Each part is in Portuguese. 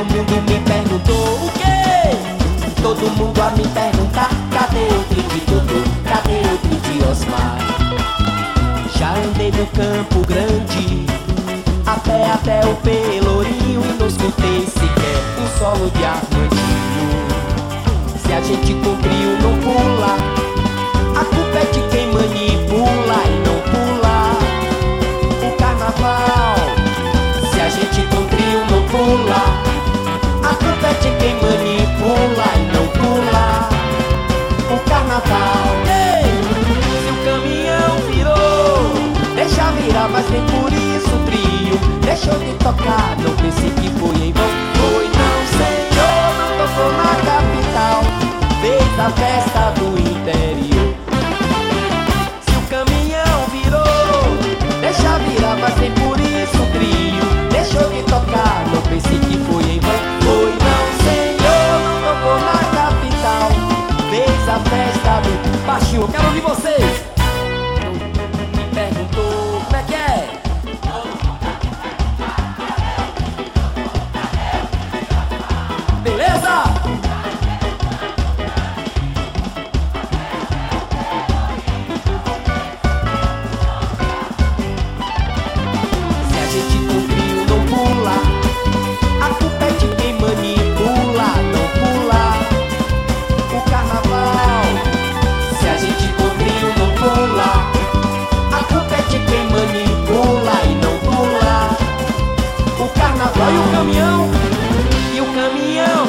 mundo me perguntou o quê? Todo mundo a me perguntar: cadê o Trig Dodô? Cadê o Trig Osmar? Já andei no Campo Grande, a pé até o Pelourinho, e não escutei sequer um solo de Armandinho. Se a gente cumpriu, não pula, a culpa é de quem manipula e não pula o carnaval. Se a gente cumpriu, não pula, a culpa é de quem manipula e não pula o carnaval. Ei! Se o caminhão virou, deixa virar, mas nem por isso o trio deixou de tocar. Não pense que foi em vão. Foi não, senhor, não tocou na capital, fez a festa do interior. Se o caminhão virou, deixa virar, mas nem por isso o trio deixou de tocar. Não pense que foi em vão. Foi não, senhor, não tocou na capital, fez a festa do... Baixinho, eu quero ouvir vocês. Me perguntou como é que é. Beleza? Se a gente cumpriu, não pula, a culpa é de quem manipula, não pula o carnaval. Se a gente cumpriu, não pula, a culpa é de quem manipula e não pula o carnaval. E o caminhão? E o caminhão?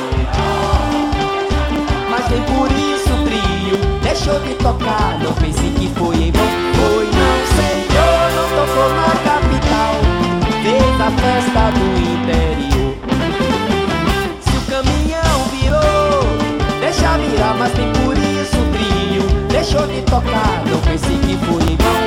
Mas nem por isso o trio deixou de tocar. Não pense que foi em vão. Foi não, senhor, não tocou na capital, fez a festa do interior. Se o caminhão virou, deixa virar, mas nem por isso o trio deixou de tocar. Não pense que foi em vão.